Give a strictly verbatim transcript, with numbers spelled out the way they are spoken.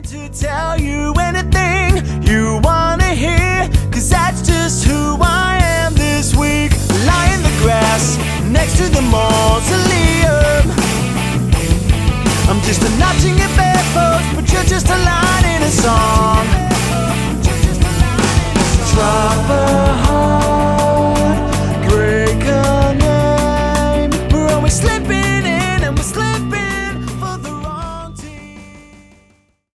to tell you anything you wanna hear, cause that's just who I am this week. Lie in the grass next to the mausoleum, I'm just a notching it back.